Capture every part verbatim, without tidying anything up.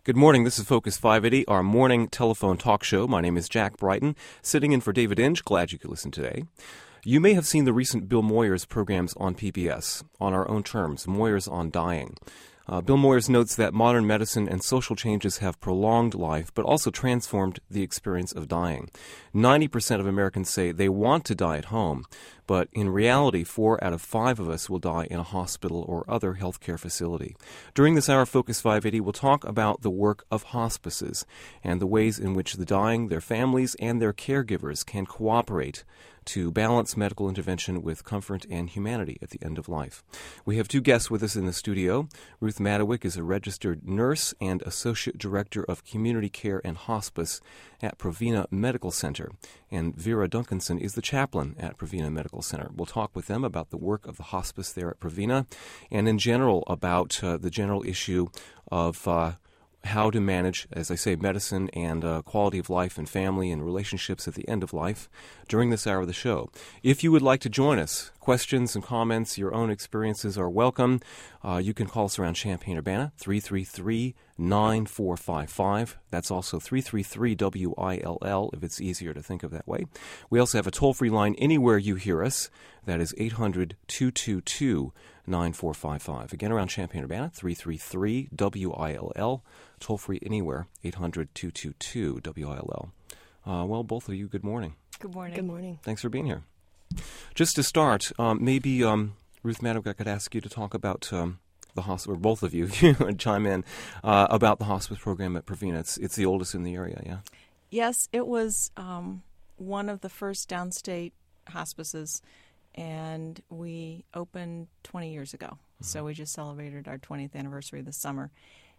Good morning. This is Focus five eighty, our morning telephone talk show. My name is Jack Brighton, sitting in for David Inge. Glad you could listen today. You may have seen the recent Bill Moyers programs on P B S, On Our Own Terms, Moyers on Dying. Uh, Bill Moyers notes that modern medicine and social changes have prolonged life, but also transformed the experience of dying. ninety percent of Americans say they want to die at home, but in reality, four out of five of us will die in a hospital or other healthcare facility. During this hour of Focus five eighty, we'll talk about the work of hospices and the ways in which the dying, their families, and their caregivers can cooperate to balance medical intervention with comfort and humanity at the end of life. We have two guests with us in the studio. Ruth Madawick is a registered nurse and Associate Director of Community Care and Hospice at Provena Medical Center, and Vera Duncanson is the chaplain at Provena Medical Center. We'll talk with them about the work of the hospice there at Provena and in general about uh, the general issue of uh, how to manage, as I say, medicine and uh, quality of life and family and relationships at the end of life during this hour of the show. If you would like to join us, questions and comments, your own experiences are welcome. Uh, you can call us around Champaign-Urbana, three three three, nine four five five. That's also three three three W I L L if it's easier to think of that way. We also have a toll-free line anywhere you hear us. That is eight hundred, two two two, nine four five five. Again, around Champaign-Urbana, three three three W I L L. Toll-free anywhere, eight hundred, two two two, W I L L. Uh, well, both of you, good morning. Good morning. Good morning. Thanks for being here. Just to start, um, maybe um, Ruth Madawick, I could ask you to talk about um, the hospital, or both of you, you chime in, uh, about the hospice program at Provena. It's, it's the oldest in the area, yeah? Yes, it was um, one of the first downstate hospices, and we opened twenty years ago. Mm-hmm. So we just celebrated our twentieth anniversary this summer.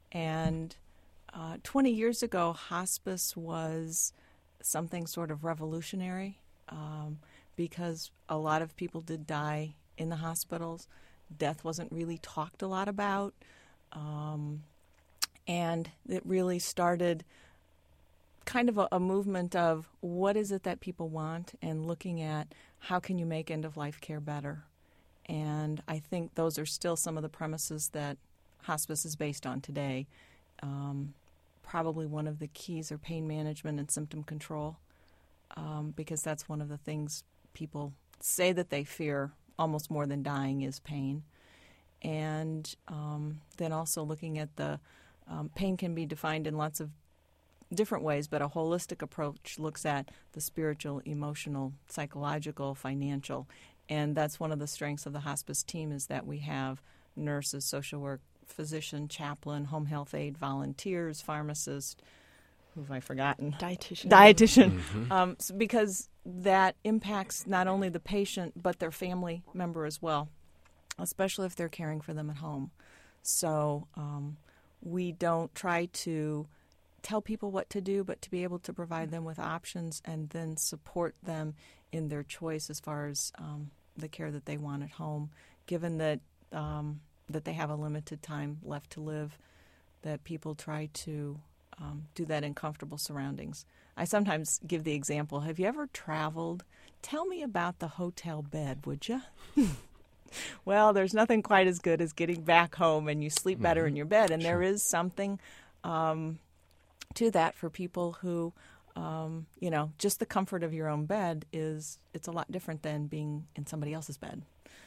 And uh, twenty years ago, hospice was something sort of revolutionary um, because a lot of people did die in the hospitals. Death wasn't really talked a lot about. Um, and it really started kind of a, a movement of what is it that people want and looking at how can you make end-of-life care better. And I think those are still some of the premises that hospice is based on today. Um, probably one of the keys are pain management and symptom control, um, because that's one of the things people say that they fear almost more than dying is pain. And um, then also looking at the um, pain can be defined in lots of different ways, but a holistic approach looks at the spiritual, emotional, psychological, financial. And that's one of the strengths of the hospice team is that we have nurses, social work, physician, chaplain, home health aide, volunteers, pharmacist, who have I forgotten? Dietitian. Dietitian. Mm-hmm. Um, so because that impacts not only the patient, but their family member as well, especially if they're caring for them at home. So um, we don't try to tell people what to do, but to be able to provide them with options and then support them in their choice as far as um, the care that they want at home, given that um, that they have a limited time left to live, that people try to um, do that in comfortable surroundings. I sometimes give the example, have you ever traveled? Tell me about the hotel bed, would you? Well, there's nothing quite as good as getting back home and you sleep better mm-hmm. in your bed. And sure. There is something um, to that for people who, um, you know, just the comfort of your own bed is, it's a lot different than being in somebody else's bed.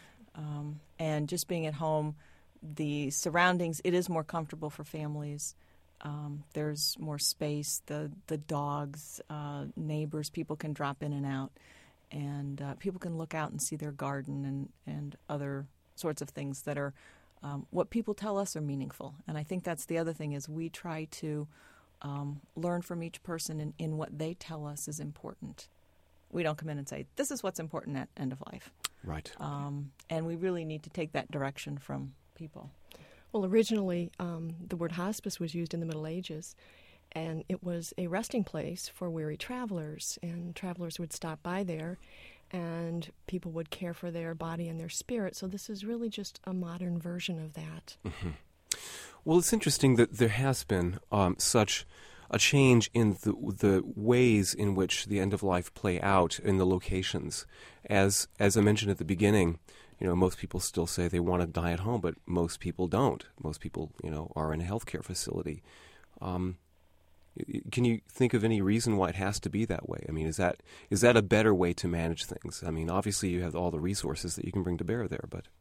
Um, and just being at home, the surroundings, it is more comfortable for families. Um, there's more space. The the dogs, uh, neighbors, people can drop in and out. And uh, people can look out and see their garden and, and other sorts of things that are um, what people tell us are meaningful. And I think that's the other thing is we try to um, learn from each person in, in what they tell us is important. We don't come in and say, this is what's important at end of life. Right. Um, and we really need to take that direction from people. Well, originally, um, the word hospice was used in the Middle Ages, and it was a resting place for weary travelers, and travelers would stop by there, and people would care for their body and their spirit. So this is really just a modern version of that. Mm-hmm. Well, it's interesting that there has been um, such a change in the the ways in which the end of life play out in the locations. As as I mentioned at the beginning, you know, most people still say they want to die at home, but most people don't. Most people, you know, are in a healthcare facility. Um, can you think of any reason why it has to be that way? I mean, is that is that a better way to manage things? I mean, obviously you have all the resources that you can bring to bear there, but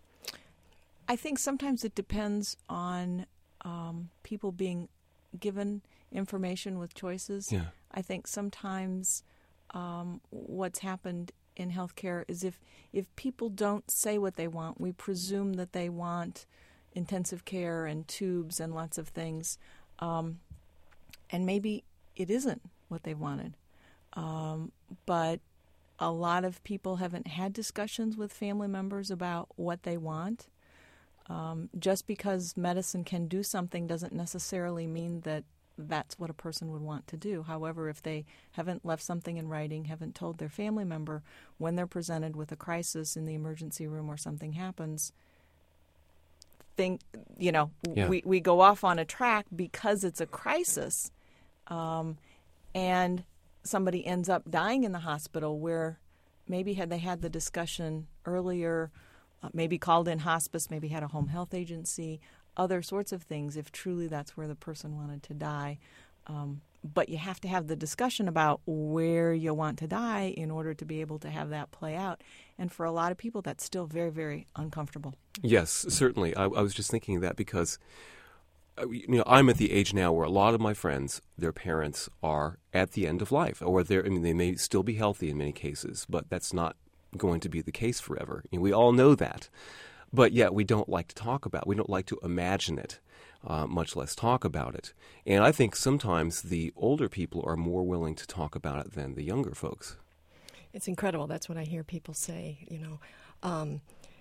I think sometimes it depends on um, people being given information with choices. yeah, I think sometimes um, what's happened in healthcare is if if people don't say what they want, we presume that they want intensive care and tubes and lots of things, um, and maybe it isn't what they wanted. Um, but a lot of people haven't had discussions with family members about what they want. Um, just because medicine can do something doesn't necessarily mean that that's what a person would want to do. However, if they haven't left something in writing, haven't told their family member when they're presented with a crisis in the emergency room or something happens, think, you know, Yeah. we, we go off on a track because it's a crisis, um, and somebody ends up dying in the hospital where maybe had they had the discussion earlier, uh, maybe called in hospice, maybe had a home health agency, other sorts of things, if truly that's where the person wanted to die. Um, but you have to have the discussion about where you want to die in order to be able to have that play out. And for a lot of people, that's still very, very uncomfortable. yes, certainly. I, I was just thinking of that because uh, you know, I'm at the age now where a lot of my friends, their parents are at the end of life, or they're, I mean, they may still be healthy in many cases, but that's not going to be the case forever. You know, we all know that. But yet we don't like to talk about it. We don't like to imagine it, uh, much less talk about it. And I think sometimes the older people are more willing to talk about it than the younger folks. It's incredible. That's what I hear people say, you know. Um,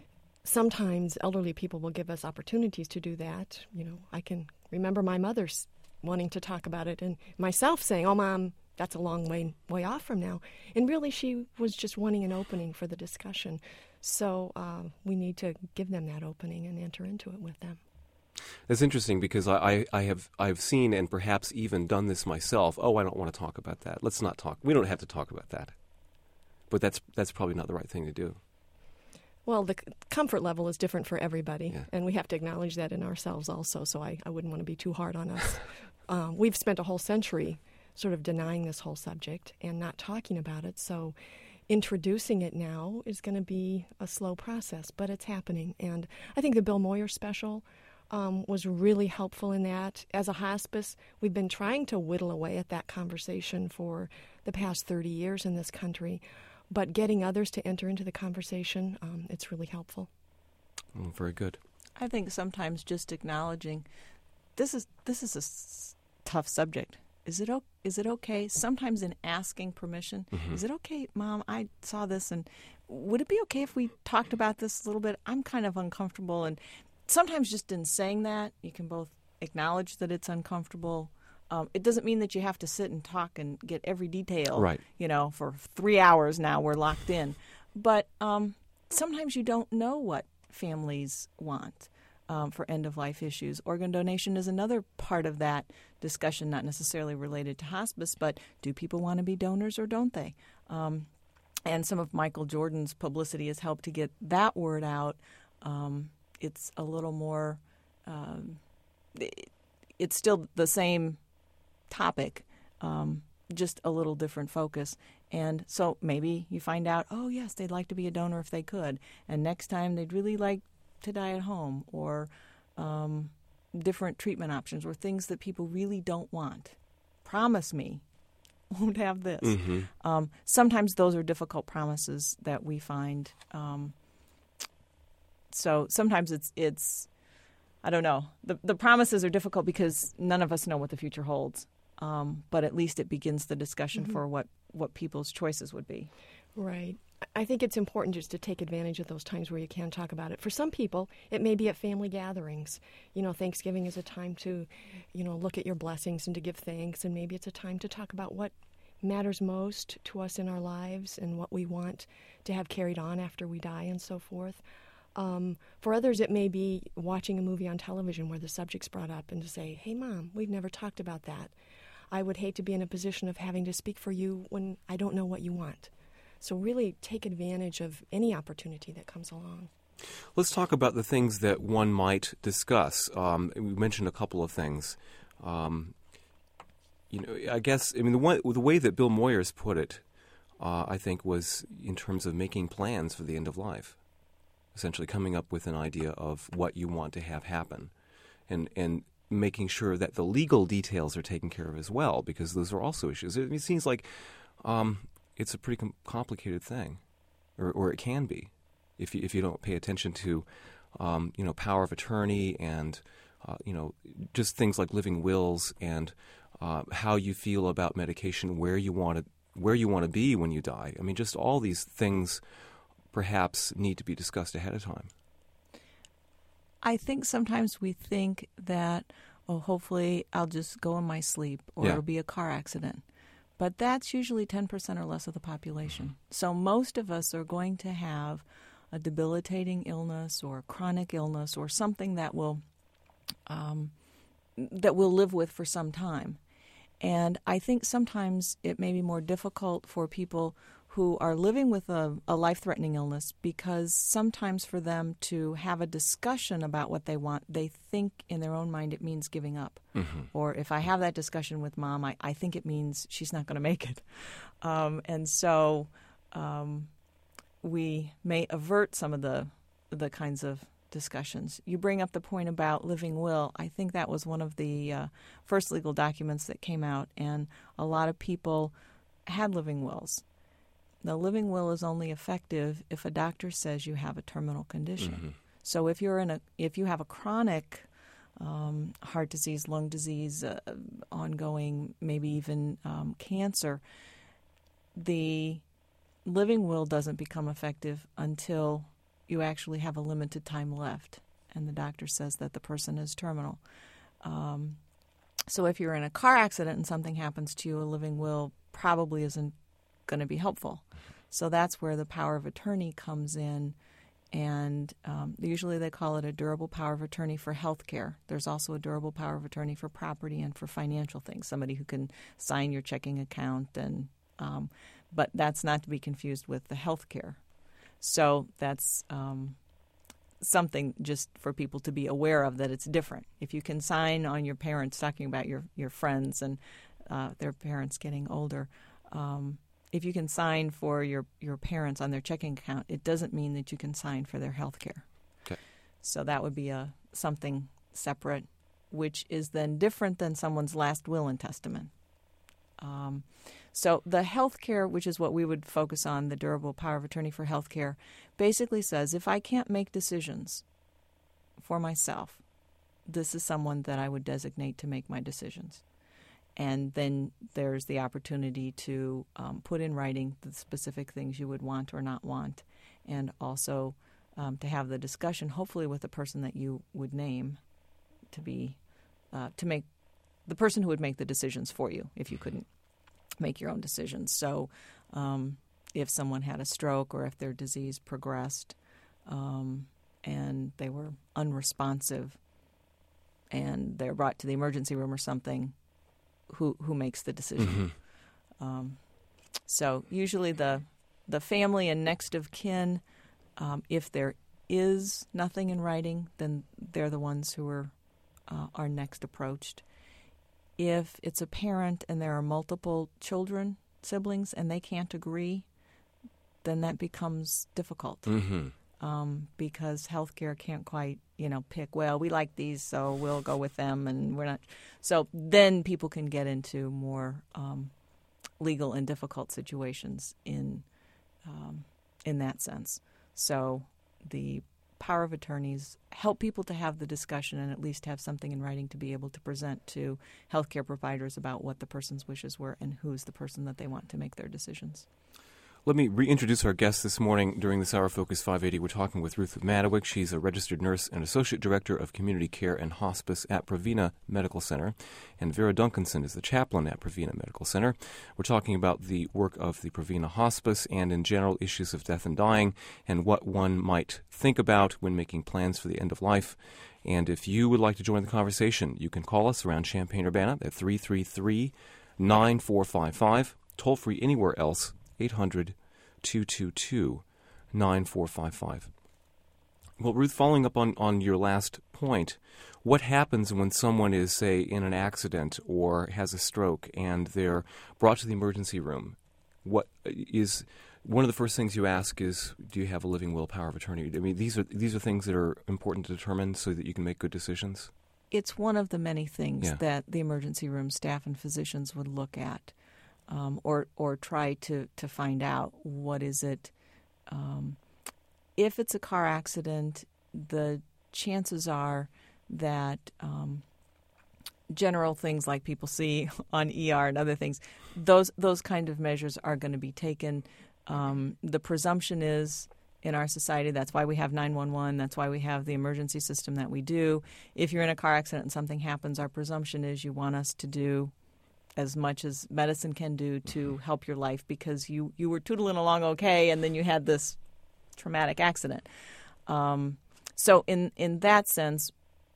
sometimes elderly people will give us opportunities to do that. You know, I can remember my mother's wanting to talk about it and myself saying, oh, Mom, that's a long way, way off from now. And really she was just wanting an opening for the discussion. So uh, we need to give them that opening and enter into it with them. It's interesting because I, I, I have I've seen and perhaps even done this myself. Oh, I don't want to talk about that. Let's not talk. We don't have to talk about that. But that's that's probably not the right thing to do. Well, the c- comfort level is different for everybody, Yeah. and we have to acknowledge that in ourselves also, so I, I wouldn't want to be too hard on us. um, we've spent a whole century sort of denying this whole subject and not talking about it, so introducing it now is going to be a slow process, but it's happening. And I think the Bill Moyer special um, was really helpful in that. As a hospice, we've been trying to whittle away at that conversation for the past thirty years in this country, but getting others to enter into the conversation, um, it's really helpful. Oh, very good. I think sometimes just acknowledging this is this is a s- tough subject. Is it o- is it okay? Sometimes in asking permission, Mm-hmm. is it okay, Mom? I saw this, and would it be okay if we talked about this a little bit? I'm kind of uncomfortable, and sometimes just in saying that, you can both acknowledge that it's uncomfortable. Um, it doesn't mean that you have to sit and talk and get every detail. Right. You know, for three hours now we're locked in, but um, sometimes you don't know what families want. Um, for end-of-life issues. Organ donation is another part of that discussion, not necessarily related to hospice, but do people want to be donors or don't they? Um, and some of Michael Jordan's publicity has helped to get that word out. Um, it's a little more, um, it, it's still the same topic, um, just a little different focus. And so maybe you find out, oh, yes, they'd like to be a donor if they could. And next time they'd really like to die at home, or um, different treatment options, or things that people really don't want. Promise me won't have this. Mm-hmm. Um, sometimes those are difficult promises that we find. Um, so sometimes it's, it's I don't know. The, the promises are difficult because none of us know what the future holds. Um, but at least it begins the discussion Mm-hmm. for what, what people's choices would be. Right. I think it's important just to take advantage of those times where you can talk about it. For some people, it may be at family gatherings. You know, Thanksgiving is a time to, you know, look at your blessings and to give thanks, and maybe it's a time to talk about what matters most to us in our lives and what we want to have carried on after we die and so forth. Um, for others, it may be watching a movie on television where the subject's brought up and to say, hey, Mom, we've never talked about that. I would hate to be in a position of having to speak for you when I don't know what you want. So really take advantage of any opportunity that comes along. Let's talk about the things that one might discuss. Um, we mentioned a couple of things. Um, you know, I guess, I mean, the, one, the way that Bill Moyers put it, uh, I think, was in terms of making plans for the end of life, essentially coming up with an idea of what you want to have happen, and and making sure that the legal details are taken care of as well, because those are also issues. It, it seems like um, it's a pretty com- complicated thing, or, or it can be, if you, if you don't pay attention to, um, you know, power of attorney and, uh, you know, just things like living wills and uh, how you feel about medication, where you want to where you want to be when you die. I mean, just all these things perhaps need to be discussed ahead of time. I think sometimes we think that, oh, hopefully I'll just go in my sleep, or Yeah. it'll be a car accident. But that's usually ten percent or less of the population. So most of us are going to have a debilitating illness or chronic illness or something that will um, that we'll live with for some time. And I think sometimes it may be more difficult for people who are living with a, a life-threatening illness, because sometimes for them to have a discussion about what they want, they think in their own mind it means giving up. Mm-hmm. Or if I have that discussion with mom, I, I think it means she's not going to make it. Um, and so um, we may avert some of the the kinds of discussions. You bring up the point about living will. I think that was one of the uh, first legal documents that came out, and a lot of people had living wills. The living will is only effective if a doctor says you have a terminal condition. Mm-hmm. So if you're in a if you have a chronic um, heart disease, lung disease, uh, ongoing, maybe even um, cancer, the living will doesn't become effective until you actually have a limited time left, and the doctor says that the person is terminal. Um, so if you're in a car accident and something happens to you, a living will probably isn't going to be helpful. So that's where the power of attorney comes in, and um, usually they call it a durable power of attorney for health care. There's also a durable power of attorney for property and for financial things, somebody who can sign your checking account, and um, but that's not to be confused with the health care. So that's um, something just for people to be aware of, that it's different. If you can sign on your parents, talking about your, your friends and uh, their parents getting older, um, if you can sign for your, your parents on their checking account, it doesn't mean that you can sign for their health care. Okay. So that would be a something separate, which is then different than someone's last will and testament. Um, so the health care, which is what we would focus on, the durable power of attorney for health care, basically says if I can't make decisions for myself, this is someone that I would designate to make my decisions. And then there's the opportunity to um, put in writing the specific things you would want or not want, and also um, to have the discussion, hopefully with the person that you would name to be uh, to make the person who would make the decisions for you if you couldn't make your own decisions. So um, if someone had a stroke or if their disease progressed um, and they were unresponsive and they're brought to the emergency room or something, who who makes the decision? Mm-hmm. Um, so usually the the family and next of kin, um, if there is nothing in writing, then they're the ones who are uh, are next approached. If it's a parent and there are multiple children, siblings, and they can't agree, then that becomes difficult. Mm-hmm. Um, because healthcare can't quite, you know, pick, well, we like these, so we'll go with them, and we're not. So then people can get into more um, legal and difficult situations in um, in that sense. So the power of attorneys help people to have the discussion and at least have something in writing to be able to present to healthcare providers about what the person's wishes were and who's the person that they want to make their decisions. Let me reintroduce our guest this morning. During this hour of Focus five eighty, we're talking with Ruth Madawick. She's a registered nurse and associate director of community care and hospice at Pravina Medical Center. And Vera Duncanson is the chaplain at Pravina Medical Center. We're talking about the work of the Pravina Hospice and, in general, issues of death and dying and what one might think about when making plans for the end of life. And if you would like to join the conversation, you can call us around Champaign-Urbana at three three three, nine four five five, toll free anywhere else, eight hundred, two two two, nine four five five. Well, Ruth, following up on, on your last point, what happens when someone is, say, in an accident or has a stroke and they're brought to the emergency room? What is one of the first things you ask is, do you have a living will, power of attorney? I mean, these are these are things that are important to determine so that you can make good decisions. It's one of the many things Yeah. that the emergency room staff and physicians would look at, um, or or try to, to find out what is it. Um, if it's a car accident, the chances are that um, general things like people see on E R and other things, those those kind of measures are going to be taken. Um, the presumption is in our society, that's why we have nine one one, that's why we have the emergency system that we do. If you're in a car accident and something happens, our presumption is you want us to do as much as medicine can do to help your life because you, you were tootling along okay and then you had this traumatic accident. Um, so in, in that sense,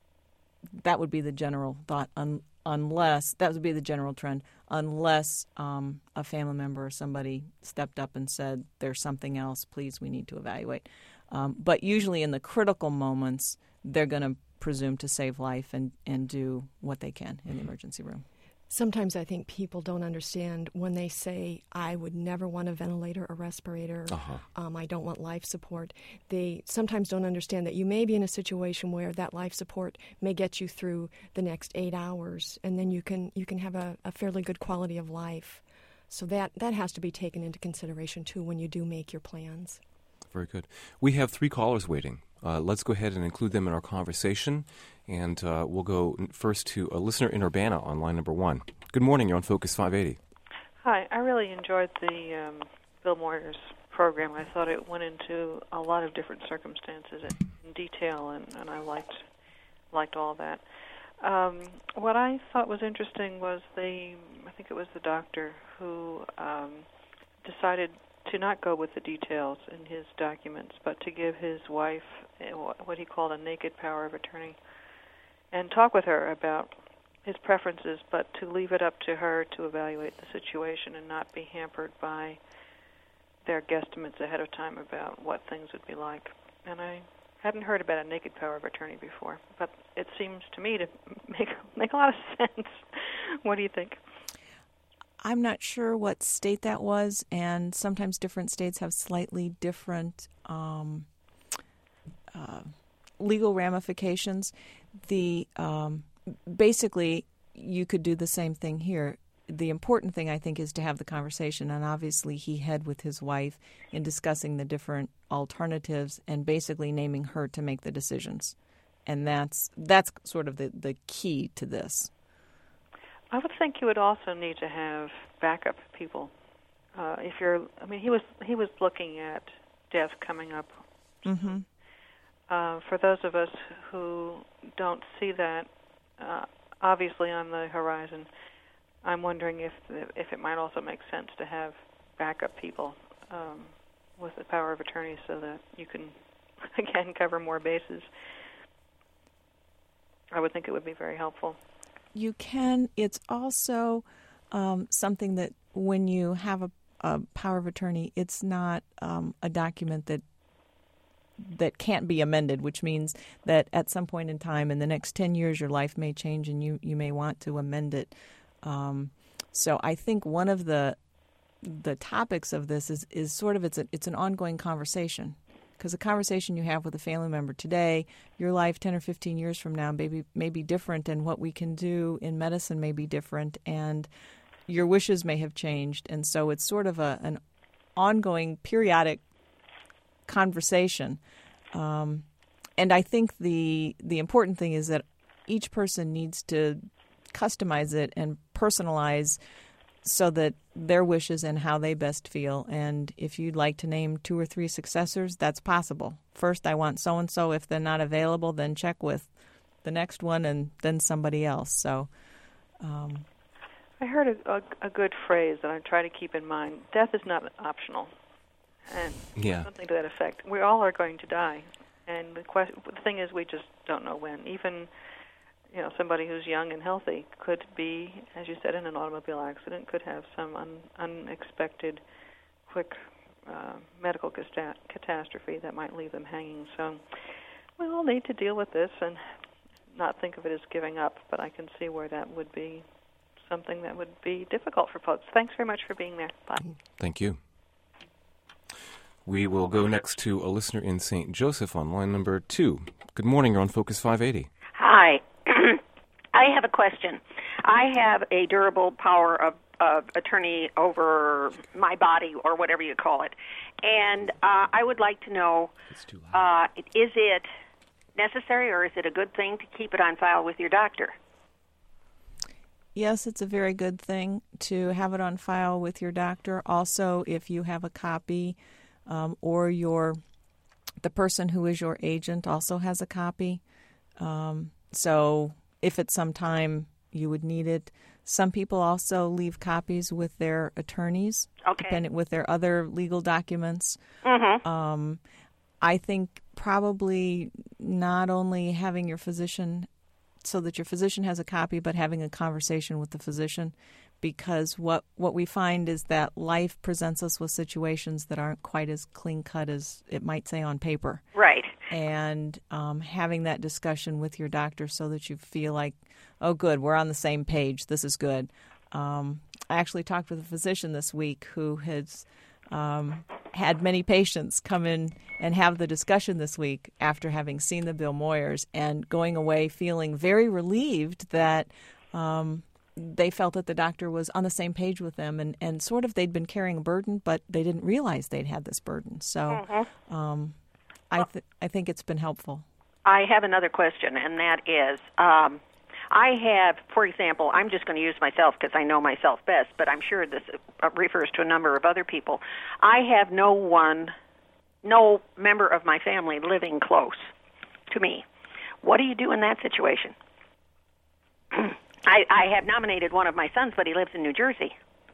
that would be the general thought, un, unless, that would be the general trend, unless um, a family member or somebody stepped up and said, there's something else, please, we need to evaluate. Um, but usually in the critical moments, they're going to presume to save life and, and do what they can in the emergency room. Sometimes I think people don't understand when they say, I would never want a ventilator or respirator, Uh-huh. um, I don't want life support. They sometimes don't understand that you may be in a situation where that life support may get you through the next eight hours, and then you can you can have a, a fairly good quality of life. So that, that has to be taken into consideration, too, when you do make your plans. Very good. We have three callers waiting. Uh, let's go ahead and include them in our conversation. And uh, we'll go first to a listener in Urbana on line number one. Good morning. You're on Focus five eighty. Hi. I really enjoyed the um, Bill Moyers program. I thought it went into a lot of different circumstances in detail, and, and I liked liked all that. Um, what I thought was interesting was the, I think it was the doctor who um, decided to not go with the details in his documents, but to give his wife what he called a naked power of attorney and talk with her about his preferences, but to leave it up to her to evaluate the situation and not be hampered by their guesstimates ahead of time about what things would be like. And I hadn't heard about a naked power of attorney before, but it seems to me to make make a lot of sense. What do you think? I'm not sure what state that was, and sometimes different states have slightly different um, uh, legal ramifications. The um, basically, you could do the same thing here. The important thing, I think, is to have the conversation, and obviously he had with his wife in discussing the different alternatives and basically naming her to make the decisions. And that's that's sort of the, the key to this. I would think you would also need to have backup people. Uh, if you're, I mean, he was he was looking at death coming up. Mm-hmm. Uh, for those of us who don't see that uh, obviously on the horizon, I'm wondering if if it might also make sense to have backup people um, with the power of attorney, so that you can again cover more bases. I would think it would be very helpful. You can. It's also um, something that when you have a, a power of attorney, it's not um, a document that that can't be amended, which means that at some point in time in the next ten years, your life may change and you, you may want to amend it. Um, so I think one of the the topics of this is, is sort of it's a, it's an ongoing conversation. Because the conversation you have with a family member today, your life ten or fifteen years from now may be, may be different, and what we can do in medicine may be different, and your wishes may have changed. And so it's sort of a, an ongoing, periodic conversation. Um, and I think the the important thing is that each person needs to customize it and personalize so that their wishes and how they best feel. And if you'd like to name two or three successors, that's possible. First, I want so-and-so. If they're not available, then check with the next one and then somebody else. So, um, I heard a, a, a good phrase that I try to keep in mind. Death is not optional. And Yeah. something to that effect. We all are going to die. And the, question, the thing is, we just don't know when. Even you know, somebody who's young and healthy could be, as you said, in an automobile accident, could have some un, unexpected, quick uh, medical casta- catastrophe that might leave them hanging. So we all need to deal with this and not think of it as giving up, but I can see where that would be something that would be difficult for folks. Thanks very much for being there. Bye. Thank you. We will go next to a listener in Saint Joseph on line number two. Good morning. You're on Focus five eighty. Hi. I have a question. I have a durable power of, of attorney over my body, or whatever you call it. And uh, I would like to know, uh, is it necessary or is it a good thing to keep it on file with your doctor? Yes, it's a very good thing to have it on file with your doctor. Also, if you have a copy um, or your the person who is your agent also has a copy. Um, so if at some time you would need it. Some people also leave copies with their attorneys, okay, depending, with their other legal documents. Mm-hmm. Um, I think probably not only having your physician, so that your physician has a copy, but having a conversation with the physician, because what, what we find is that life presents us with situations that aren't quite as clean-cut as it might say on paper. Right. And um, having that discussion with your doctor so that you feel like, oh, good, we're on the same page. This is good. Um, I actually talked with a physician this week who has um, had many patients come in and have the discussion this week after having seen the Bill Moyers and going away feeling very relieved that um, they felt that the doctor was on the same page with them, and, and sort of they'd been carrying a burden, but they didn't realize they'd had this burden. So Mm-hmm. um, I, th- I think it's been helpful. I have another question, and that is, um, I have, for example, I'm just going to use myself because I know myself best, but I'm sure this refers to a number of other people. I have no one, no member of my family living close to me. What do you do in that situation? I, I have nominated one of my sons, but he lives in New Jersey.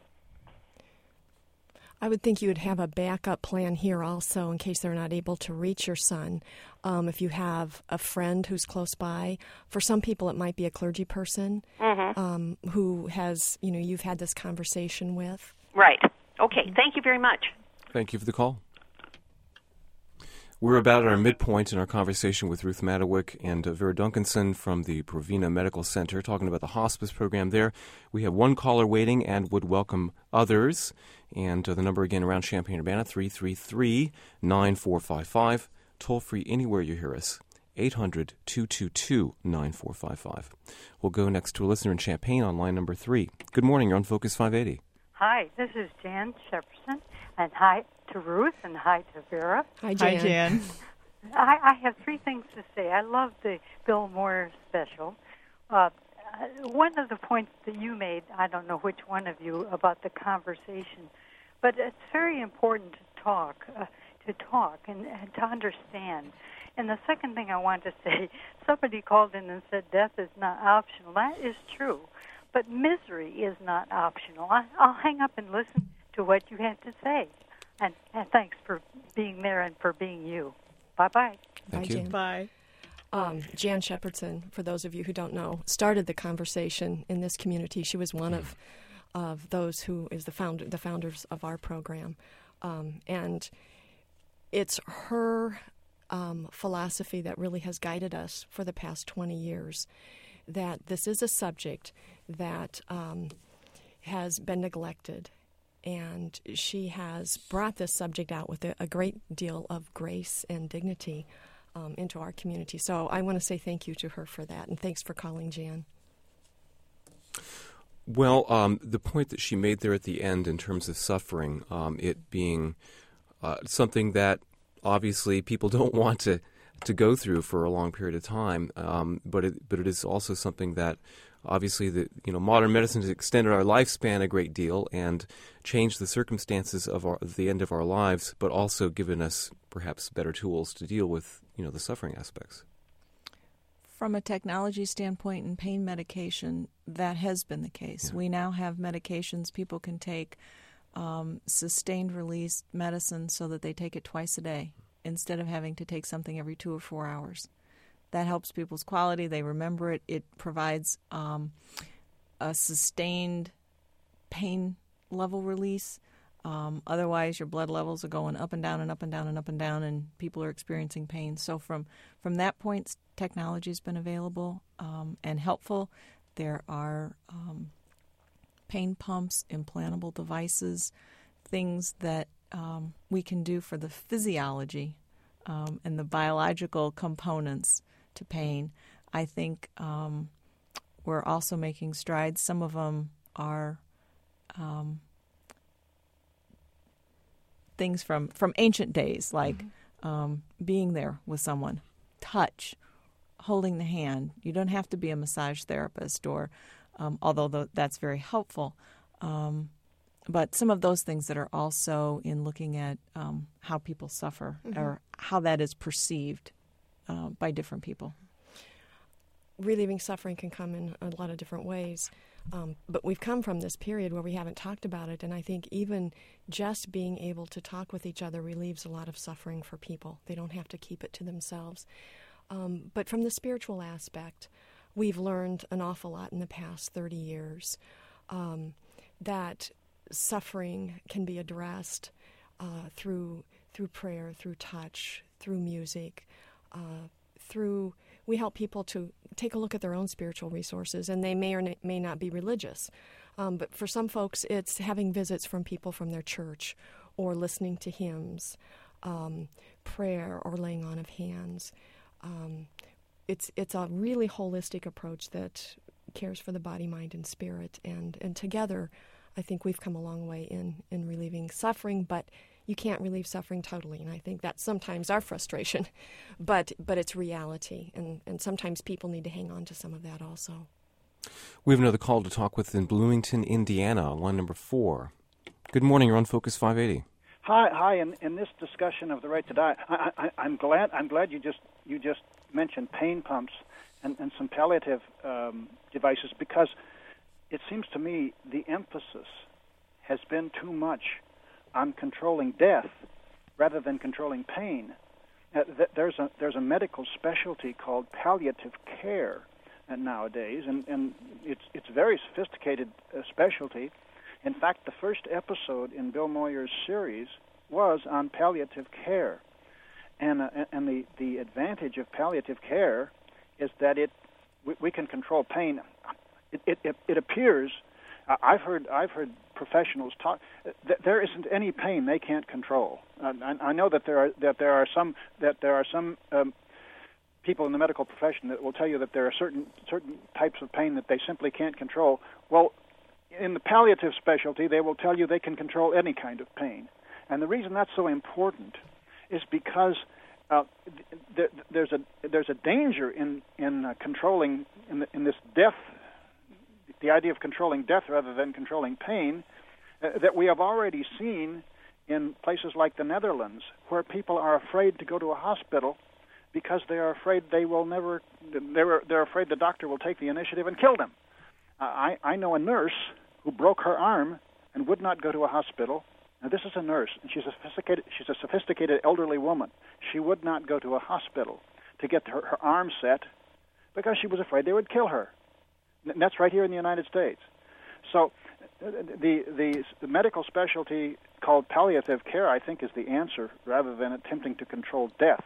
I would think you would have a backup plan here also in case they're not able to reach your son. Um, if you have a friend who's close by, for some people it might be a clergy person Mm-hmm. um, who has, you know, you've had this conversation with. Right. Okay. Thank you very much. Thank you for the call. We're about at our midpoint in our conversation with Ruth Madawick and uh, Vera Duncanson from the Provena Medical Center, talking about the hospice program there. We have one caller waiting and would welcome others. And uh, the number again around Champaign-Urbana, three three three, nine four five five. Toll free anywhere you hear us, eight hundred, two two two, nine four five five. We'll go next to a listener in Champaign on line number three. Good morning. You're on Focus five eighty. Hi, this is Jan Shepperson, and hi to Ruth, and hi to Vera. Hi, Jan. Hi, Jan. I, I have three things to say. I love the Bill Moyer special. Uh, one of the points that you made, I don't know which one of you, about the conversation, but it's very important to talk, uh, to talk and, and to understand. And the second thing I want to say, somebody called in and said death is not optional. That is true, but misery is not optional. I, I'll hang up and listen to what you have to say. And, and thanks for being there and for being you. Bye-bye. Thank Bye, you. Jan. Bye. Um, Jan Shepardson, for those of you who don't know, started the conversation in this community. She was one of of those who is the founder, the founders of our program, um, and it's her um, philosophy that really has guided us for the past twenty years. That this is a subject that um, has been neglected, and she has brought this subject out with a, a great deal of grace and dignity Um, into our community. So I want to say thank you to her for that, and thanks for calling, Jan. Well, um, the point that she made there at the end in terms of suffering, um, it being uh, something that obviously people don't want to, to go through for a long period of time, um, but it, but it is also something that obviously the you know modern medicine has extended our lifespan a great deal and changed the circumstances of our of the end of our lives, but also given us perhaps better tools to deal with you know the suffering aspects. From a technology standpoint in pain medication, that has been the case. Yeah. We now have medications people can take, um, sustained release medicine, so that they take it twice a day instead of having to take something every two or four hours. That helps people's quality. They remember it. It provides um, a sustained pain level release. Um, otherwise, your blood levels are going up and down and up and down and up and down, and people are experiencing pain. So from, from that point, technology has been available um, and helpful. There are um, pain pumps, implantable devices, things that um, we can do for the physiology um, and the biological components to pain. I think um, we're also making strides. Some of them are um, things from, from ancient days, like mm-hmm. um, being there with someone, touch, holding the hand. You don't have to be a massage therapist, or um, although th- that's very helpful. Um, but some of those things that are also in looking at um, how people suffer mm-hmm. or how that is perceived uh, by different people. Relieving suffering can come in a lot of different ways. Um, but we've come from this period where we haven't talked about it, and I think even just being able to talk with each other relieves a lot of suffering for people. They don't have to keep it to themselves. Um, but from the spiritual aspect, we've learned an awful lot in the past thirty years, um, that suffering can be addressed uh, through through prayer, through touch, through music, uh, through we help people to take a look at their own spiritual resources, and they may or may not be religious. Um, but for some folks, it's having visits from people from their church, or listening to hymns, um, prayer, or laying on of hands. Um, it's it's a really holistic approach that cares for the body, mind, and spirit. And, and together, I think we've come a long way in, in relieving suffering, but you can't relieve suffering totally, and I think that's sometimes our frustration, but but it's reality, and, and sometimes people need to hang on to some of that also. We have another call to talk with in Bloomington, Indiana, line number four. Good morning, you're on Focus five eighty. Hi, hi. In, in this discussion of the right to die, I, I, I'm glad I'm glad you just you just mentioned pain pumps and, and some palliative um, devices, because it seems to me the emphasis has been too much on controlling death rather than controlling pain. Uh, th- there's a there's a medical specialty called palliative care uh, nowadays, and, and it's it's very sophisticated uh, specialty. In fact, the first episode in Bill Moyer's series was on palliative care, and uh, and the, the advantage of palliative care is that it we, we can control pain. It it, it, it appears. I've heard I've heard professionals talk. Th- there isn't any pain they can't control. Uh, I, I know that there are that there are some that there are some um, people in the medical profession that will tell you that there are certain certain types of pain that they simply can't control. Well, in the palliative specialty, they will tell you they can control any kind of pain, and the reason that's so important is because uh, th- there's a there's a danger in in uh, controlling in the, in this death. The idea of controlling death rather than controlling pain, uh, that we have already seen in places like the Netherlands, where people are afraid to go to a hospital because they are afraid they will never, they're, they're afraid the doctor will take the initiative and kill them. Uh, I, I know a nurse who broke her arm and would not go to a hospital. Now, this is a nurse, and she's a sophisticated, she's a sophisticated elderly woman. She would not go to a hospital to get her, her arm set because she was afraid they would kill her. And that's right here in the United States. So the, the the medical specialty called palliative care, I think, is the answer rather than attempting to control death.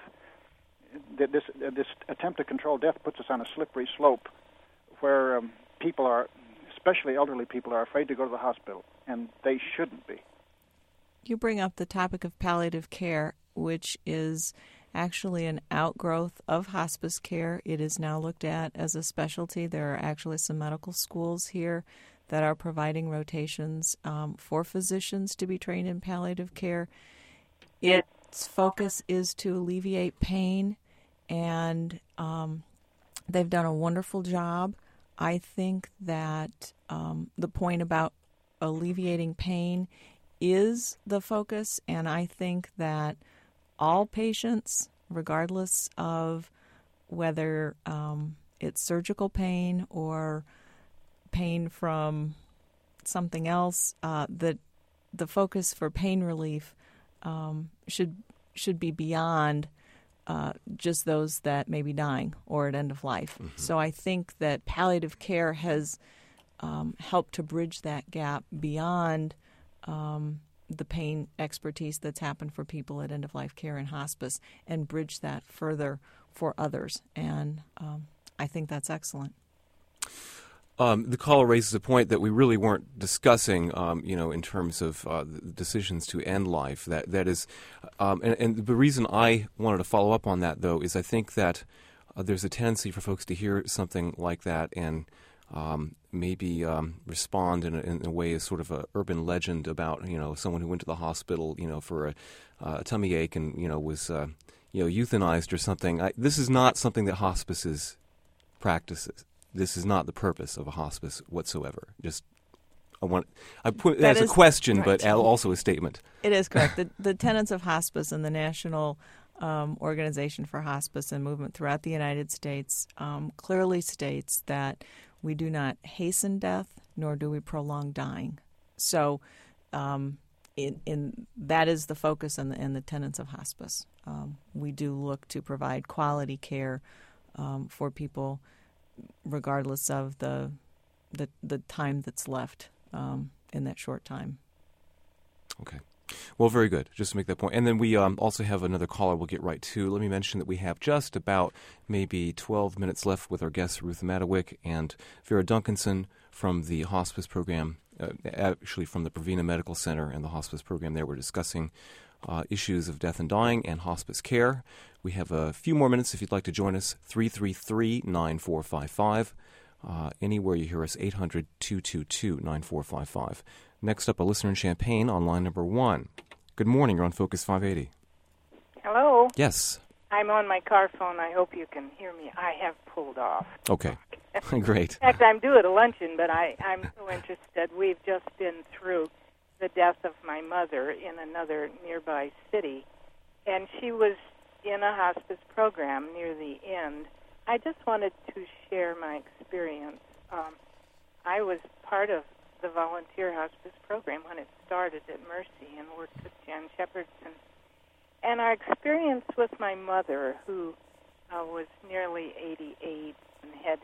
This this attempt to control death puts us on a slippery slope where um, people are, especially elderly people, are afraid to go to the hospital, and they shouldn't be. You bring up the topic of palliative care, which is actually an outgrowth of hospice care. It is now looked at as a specialty. There are actually some medical schools here that are providing rotations um, for physicians to be trained in palliative care. Its focus is to alleviate pain, and um, they've done a wonderful job. I think that um, the point about alleviating pain is the focus, and I think that all patients, regardless of whether um, it's surgical pain or pain from something else, uh, that the focus for pain relief um, should should be beyond uh, just those that may be dying or at end of life. Mm-hmm. So I think that palliative care has um, helped to bridge that gap beyond um, the pain expertise that's happened for people at end-of-life care and hospice and bridge that further for others. And um, I think that's excellent. Um, the caller raises a point that we really weren't discussing, um, you know, in terms of uh, decisions to end life. That that is, um, and, and the reason I wanted to follow up on that, though, is I think that uh, there's a tendency for folks to hear something like that and um, maybe um, respond in a, in a way as sort of a urban legend about, you know, someone who went to the hospital, you know, for a, uh, a tummy ache and, you know, was, uh, you know, euthanized or something. I, this is not something that hospices practices. This is not the purpose of a hospice whatsoever. Just I want I put that as a question, right. but also a statement. It is correct. The, the tenets of hospice and the National um, Organization for Hospice and Movement throughout the United States um, clearly states that we do not hasten death, nor do we prolong dying. So, um, in, in that is the focus and the, and the tenets of hospice. Um, we do look to provide quality care um, for people, regardless of the the, the time that's left um, in that short time. Okay. Well, very good. Just to make that point. And then we um, also have another caller we'll get right to. Let me mention that we have just about maybe twelve minutes left with our guests, Ruth Madawick and Vera Duncanson from the hospice program, uh, actually from the Provena Medical Center and the hospice program there. We're discussing uh, issues of death and dying and hospice care. We have a few more minutes if you'd like to join us, three three three, nine four five five. Uh, anywhere you hear us, eight hundred, two two two, nine four five five. Next up, a listener in Champaign on line number one. Good morning. You're on Focus five eighty. Hello. Yes. I'm on my car phone. I hope you can hear me. I have pulled off. Okay. Great. In fact, I'm due at a luncheon, but I, I'm so interested. We've just been through the death of my mother in another nearby city, and she was in a hospice program near the end. I just wanted to share my experience. Um, I was part of the volunteer hospice program when it started at Mercy and worked with Jan Shepherdson. And our experience with my mother, who uh, was nearly eighty-eight and had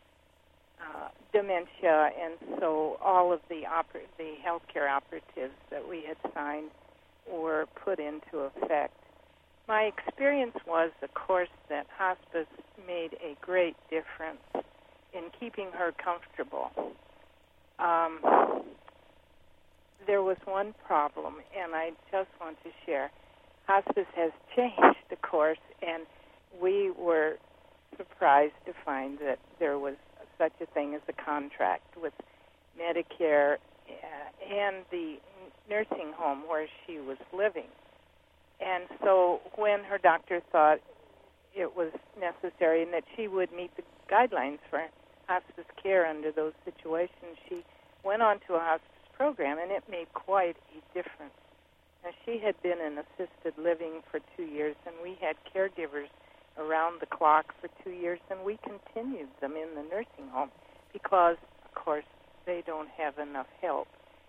uh, dementia, and so all of the oper- the healthcare operatives that we had signed were put into effect. My experience was, of course, that hospice made a great difference in keeping her comfortable. Um, there was one problem, and I just want to share. Hospice has changed, of course, and we were surprised to find that there was such a thing as a contract with Medicare uh, and the nursing home where she was living. And so when her doctor thought it was necessary and that she would meet the guidelines for hospice care under those situations, she went on to a hospice program, and it made quite a difference. Now, she had been in assisted living for two years, and we had caregivers around the clock for two years, and we continued them in the nursing home because, of course, they don't have enough help.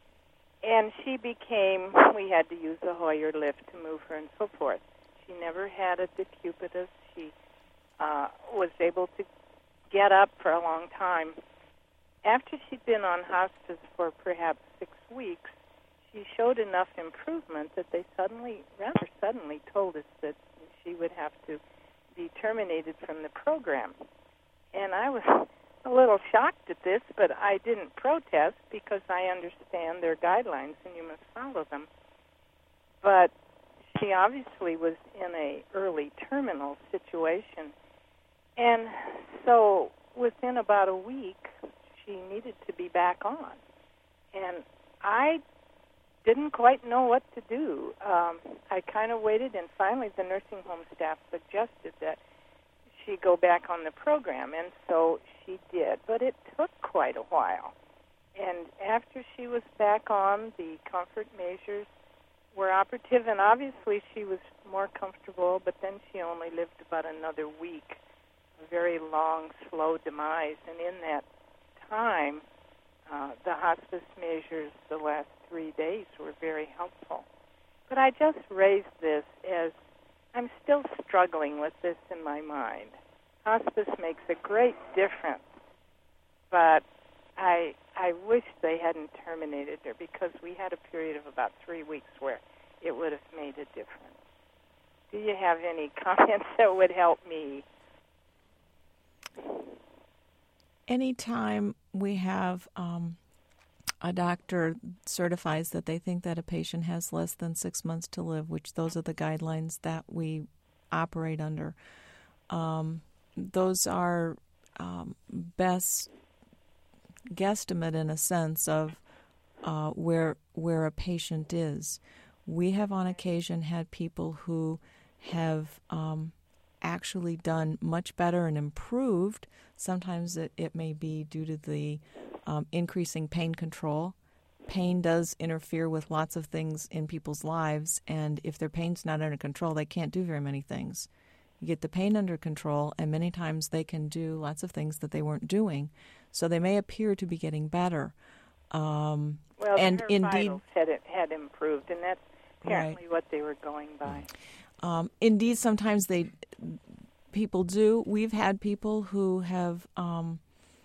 And she became, we had to use a Hoyer lift to move her and so forth. She never had a decubitus. She uh, was able to get up for a long time. After she'd been on hospice for perhaps six weeks, she showed enough improvement that they suddenly, rather suddenly, told us that she would have to be terminated from the program. And I was a little shocked at this, but I didn't protest because I understand their guidelines and you must follow them. But she obviously was in a early terminal situation. And so within about a week, she needed to be back on. And I didn't quite know what to do. Um, I kind of waited, and finally the nursing home staff suggested that she go back on the program, and so she did. But it took quite a while. And after she was back on, the comfort measures were operative, and obviously she was more comfortable, but then she only lived about another week, a very long, slow demise. And in that time, uh, the hospice measures the last three days were very helpful. But I just raised this as I'm still struggling with this in my mind. Hospice makes a great difference, but I I wish they hadn't terminated appreciated her because we had a period of about three weeks where it would have made a difference. Do you have any comments that would help me? Anytime we have um, a doctor certifies that they think that a patient has less than six months to live, which those are the guidelines that we operate under, um, those are um, best guesstimate in a sense of uh, where where a patient is. We have on occasion had people who have um, actually done much better and improved. Sometimes it, it may be due to the um, increasing pain control. Pain does interfere with lots of things in people's lives, and if their pain's not under control, they can't do very many things. You get the pain under control, and many times they can do lots of things that they weren't doing. So they may appear to be getting better. Um, well, and her indeed, vitals had, had improved, and that's apparently right. what they were going by. Um, indeed, sometimes they people do. We've had people who have um,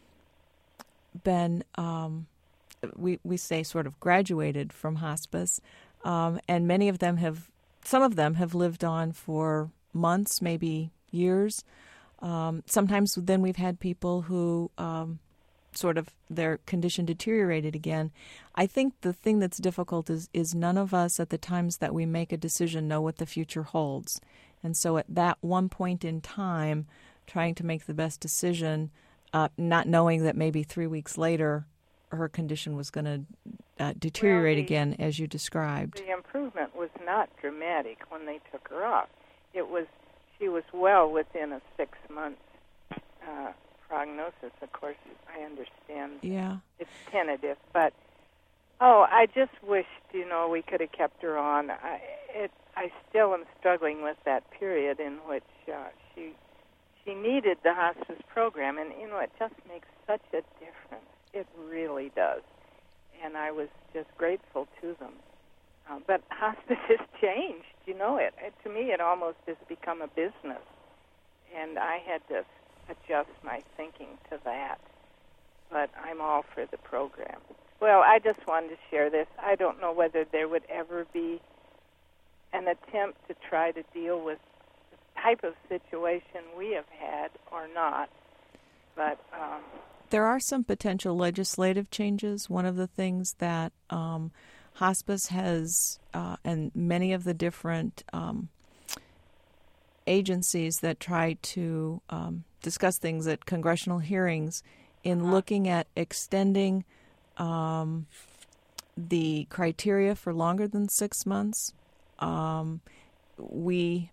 been, um, we we say, sort of graduated from hospice, um, and many of them have, some of them have lived on for months, maybe years. Um, sometimes then we've had people who um, sort of their condition deteriorated again. I think the thing that's difficult is is none of us at the times that we make a decision know what the future holds. And so at that one point in time, trying to make the best decision, uh, not knowing that maybe three weeks later her condition was going to uh, deteriorate well, the, again, as you described. The improvement was not dramatic when they took her off. It was, she was well within a six-month uh, prognosis. Of course, I understand. Yeah. It's tentative, but oh, I just wished, you know, we could have kept her on. I, it, I still am struggling with that period in which uh, she she needed the hospice program, and you know, it just makes such a difference. It really does, and I was just grateful to them. Uh, but hospice has changed, you know it. it. To me, it almost has become a business, and I had to adjust my thinking to that. But I'm all for the program. Well, I just wanted to share this. I don't know whether there would ever be an attempt to try to deal with the type of situation we have had or not, but um, there are some potential legislative changes. One of the things that um, hospice has, uh, and many of the different um, agencies that try to um, discuss things at congressional hearings, in uh-huh. looking at extending um, the criteria for longer than six months. Um, we,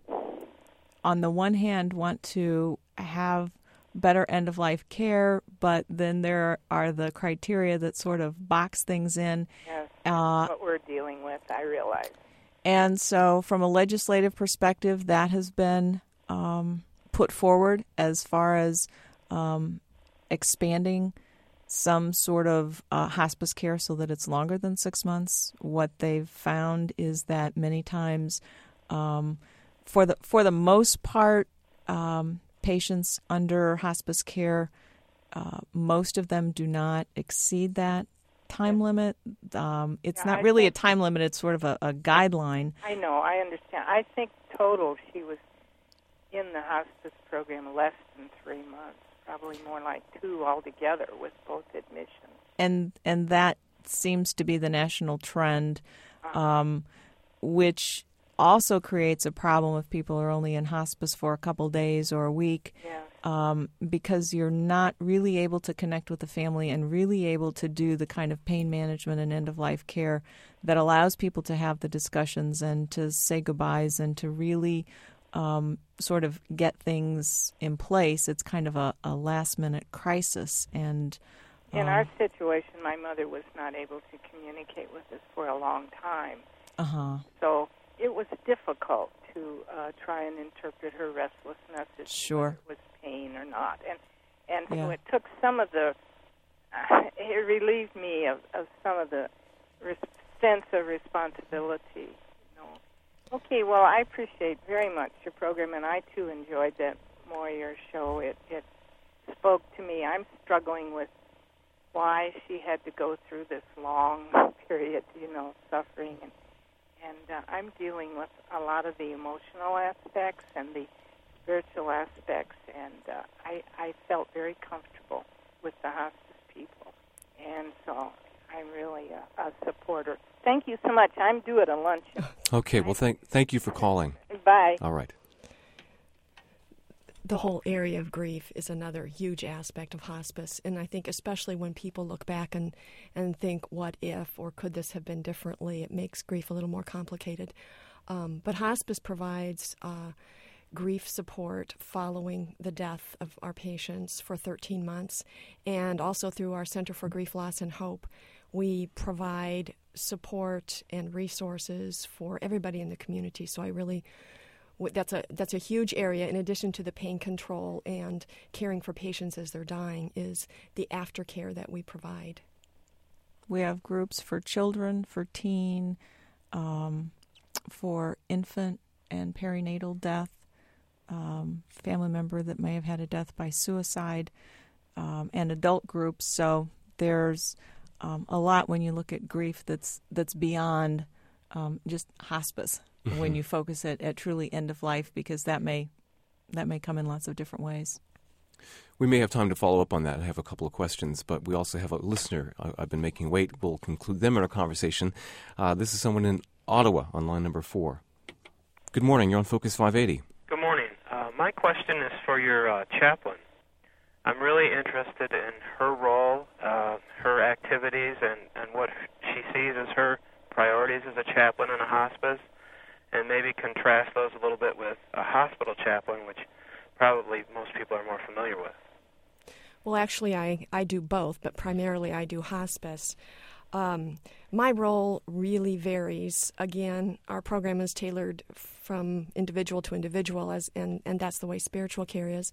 on the one hand, want to have better end-of-life care, but then there are the criteria that sort of box things in. Yes, uh, what we're dealing with, I realize. And so from a legislative perspective, that has been um, put forward as far as um, expanding some sort of uh, hospice care so that it's longer than six months. What they've found is that many times, um, for the for the most part, um, patients under hospice care, uh, most of them do not exceed that time limit. Um, it's yeah, not I really think, a time limit. It's sort of a, a guideline. I know. I understand. I think total she was in the hospice program less than three months. Probably more like two altogether with both admissions. And and that seems to be the national trend, um, which also creates a problem if people are only in hospice for a couple days or a week, yeah. um, because you're not really able to connect with the family and really able to do the kind of pain management and end-of-life care that allows people to have the discussions and to say goodbyes and to really Um, sort of get things in place. It's kind of a, a last-minute crisis. And um, in our situation, my mother was not able to communicate with us for a long time. Uh-huh. So it was difficult to uh, try and interpret her restlessness as sure. whether it was pain or not. And and yeah. so it took some of the, uh, it relieved me of, of some of the res- sense of responsibility. Okay, well, I appreciate very much your program, and I, too, enjoyed that Moyer show. It, it spoke to me. I'm struggling with why she had to go through this long period, you know, suffering. And, and uh, I'm dealing with a lot of the emotional aspects and the spiritual aspects, and uh, I, I felt very comfortable with the hospice people. And so I'm really a, a supporter. Thank you so much. I'm due at a luncheon. Okay, well, thank thank you for calling. Bye. All right. The whole area of grief is another huge aspect of hospice, and I think especially when people look back and, and think, what if, or could this have been differently, it makes grief a little more complicated. Um, but hospice provides uh, grief support following the death of our patients for thirteen months, and also through our Center for Grief, Loss, and Hope, we provide support and resources for everybody in the community. So I really... That's a that's a huge area. In addition to the pain control and caring for patients as they're dying, is the aftercare that we provide. We have groups for children, for teen, um, for infant and perinatal death, um, family member that may have had a death by suicide, um, and adult groups. So there's um, a lot when you look at grief that's that's beyond um, just hospice. When you focus it at truly end of life, because that may that may come in lots of different ways. We may have time to follow up on that. I have a couple of questions, but we also have a listener I, I've been making wait. We'll conclude them in our conversation. Uh, this is someone in Ottawa on line number four. Good morning. You're on Focus five eighty. Good morning. Uh, my question is for your uh, chaplain. I'm really interested in her role, uh, her activities, and, and what she sees as her priorities as a chaplain in a hospice, and maybe contrast those a little bit with a hospital chaplain, which probably most people are more familiar with. Well, actually, I, I do both, but primarily I do hospice. Um, my role really varies. Again, our program is tailored from individual to individual, as and, and that's the way spiritual care is.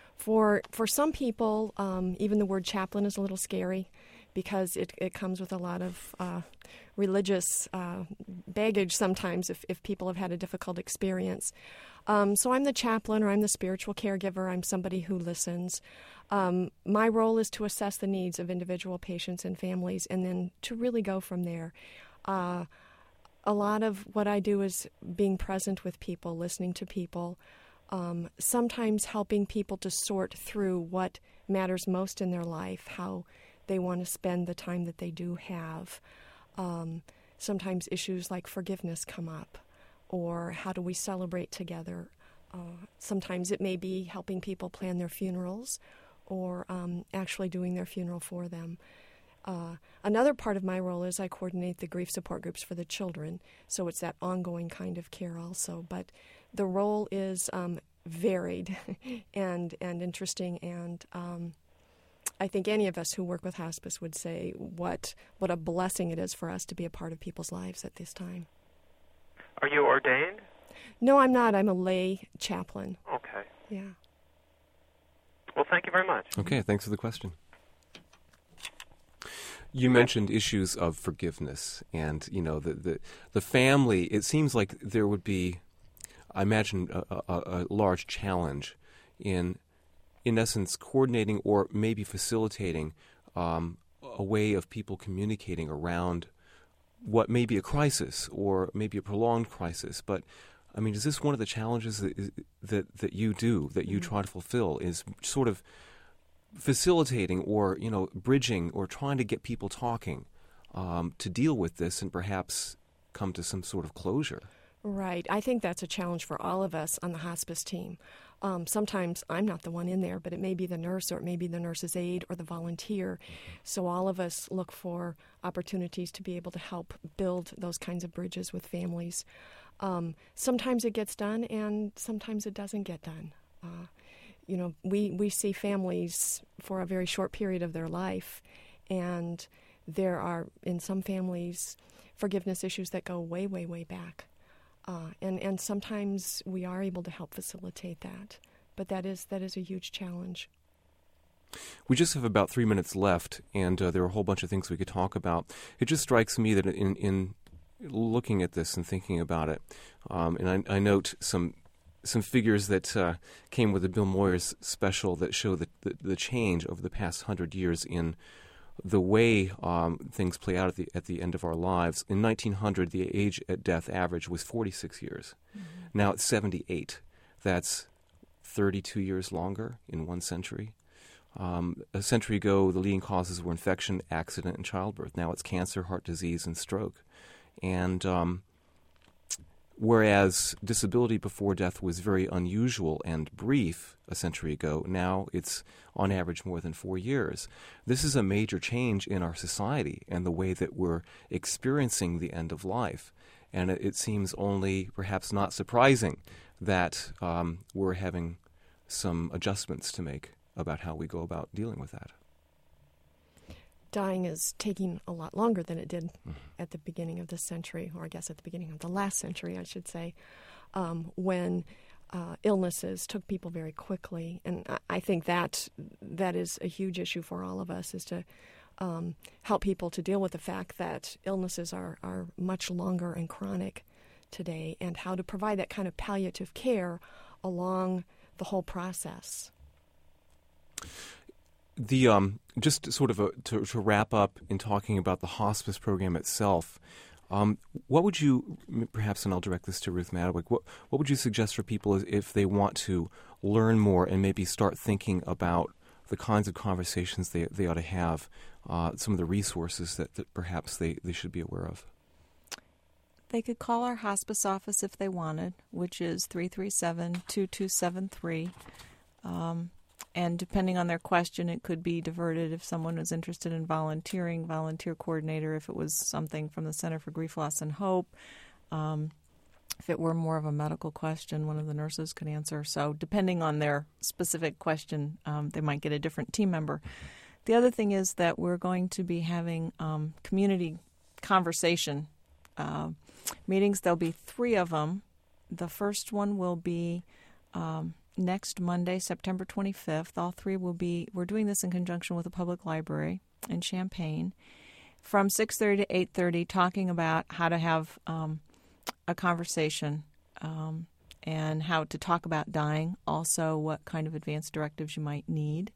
For for some people, um, even the word chaplain is a little scary, because it, it comes with a lot of uh, religious uh, baggage sometimes if, if people have had a difficult experience. Um, so I'm the chaplain, or I'm the spiritual caregiver. I'm somebody who listens. Um, my role is to assess the needs of individual patients and families, and then to really go from there. Uh, a lot of what I do is being present with people, listening to people, um, sometimes helping people to sort through what matters most in their life, how they want to spend the time that they do have. Um, sometimes issues like forgiveness come up, or how do we celebrate together. Uh, sometimes it may be helping people plan their funerals, or um, actually doing their funeral for them. Uh, another part of my role is I coordinate the grief support groups for the children, so it's that ongoing kind of care also. But the role is um, varied and and interesting, and um, I think any of us who work with hospice would say what what a blessing it is for us to be a part of people's lives at this time. Are you ordained? No, I'm not. I'm a lay chaplain. Okay. Yeah. Well, thank you very much. Okay, thanks for the question. You mentioned issues of forgiveness, and you know the the, the family. It seems like there would be, I imagine, a, a, a large challenge in, in essence, coordinating or maybe facilitating um, a way of people communicating around what may be a crisis or maybe a prolonged crisis. But I mean, is this one of the challenges that that, that you do, that you mm-hmm. try to fulfill, is sort of facilitating or, you know, bridging or trying to get people talking um, to deal with this and perhaps come to some sort of closure? Right. I think that's a challenge for all of us on the hospice team. Um, sometimes I'm not the one in there, but it may be the nurse, or it may be the nurse's aide or the volunteer. So all of us look for opportunities to be able to help build those kinds of bridges with families. Um, sometimes it gets done, and sometimes it doesn't get done. Uh, you know, we, we see families for a very short period of their life, and there are, in some families, forgiveness issues that go way, way, way back. Uh, and, and sometimes we are able to help facilitate that. But that is that is a huge challenge. We just have about three minutes left, and uh, there are a whole bunch of things we could talk about. It just strikes me that in, in looking at this and thinking about it, um, and I, I note some some figures that uh, came with the Bill Moyers special that show the, the, the change over the past hundred years in the way um, things play out at the at the end of our lives. In nineteen hundred, the age at death average was forty-six years. Mm-hmm. Now it's seventy-eight. That's thirty-two years longer in one century. Um, a century ago, the leading causes were infection, accident, and childbirth. Now it's cancer, heart disease, and stroke. And um, whereas disability before death was very unusual and brief a century ago, now it's on average more than four years. This is a major change in our society and the way that we're experiencing the end of life. And it, it seems only perhaps not surprising that um, we're having some adjustments to make about how we go about dealing with that. Dying is taking a lot longer than it did mm-hmm. at the beginning of this century, or I guess at the beginning of the last century, I should say, um, when uh, illnesses took people very quickly. And I, I think that that is a huge issue for all of us, is to um, help people to deal with the fact that illnesses are, are much longer and chronic today, and how to provide that kind of palliative care along the whole process. The um, just sort of a, to, to wrap up in talking about the hospice program itself, um, what would you, perhaps, and I'll direct this to Ruth Madawick, what, what would you suggest for people if they want to learn more and maybe start thinking about the kinds of conversations they, they ought to have, uh, some of the resources that, that perhaps they, they should be aware of? They could call our hospice office if they wanted, which is three three seven, two two seven three. Um, and depending on their question, it could be diverted if someone was interested in volunteering, volunteer coordinator, if it was something from the Center for Grief, Loss, and Hope. Um, if it were more of a medical question, one of the nurses could answer. So depending on their specific question, um, they might get a different team member. The other thing is that we're going to be having um, community conversation uh, meetings. There'll be three of them. The first one will be um, next Monday, September twenty-fifth. All three will be, we're doing this in conjunction with the public library in Champaign, from six thirty to eight thirty, talking about how to have um, a conversation um, and how to talk about dying, also what kind of advance directives you might need.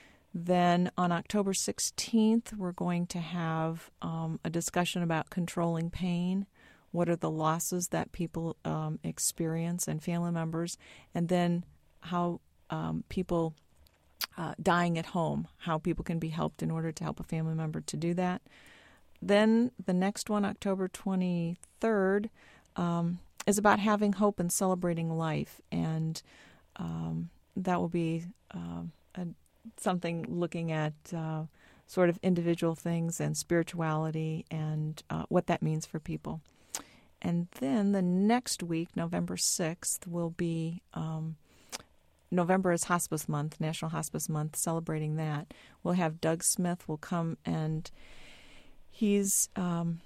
Then on October sixteenth, we're going to have um, a discussion about controlling pain. What are the losses that people um, experience and family members, and then how um, people uh, dying at home, how people can be helped in order to help a family member to do that. Then the next one, October twenty-third, um, is about having hope and celebrating life, and um, that will be uh, a, something looking at uh, sort of individual things and spirituality and uh, what that means for people. And then the next week, November sixth, will be um, November is Hospice Month, National Hospice Month, celebrating that. We'll have Doug Smith will come, and he's um,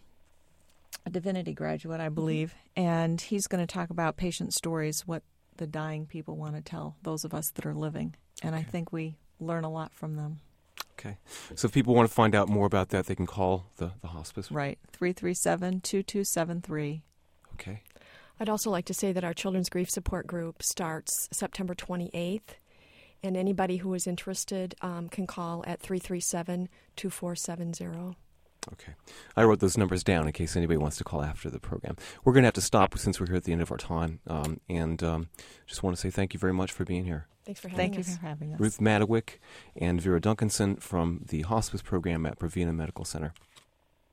a divinity graduate, I believe, and he's going to talk about patient stories, what the dying people want to tell those of us that are living. And okay. I think we learn a lot from them. Okay. So if people want to find out more about that, they can call the, the hospice? Right. three three seven, two two seven three. Okay. I'd also like to say that our Children's Grief Support Group starts September twenty-eighth, and anybody who is interested um, can call at three three seven, two four seven zero. Okay. I wrote those numbers down in case anybody wants to call after the program. We're going to have to stop since we're here at the end of our time, um, and um, just want to say thank you very much for being here. Thanks for having Thank us. you for having us. Ruth Madawick and Vera Duncanson from the hospice program at Provena Medical Center.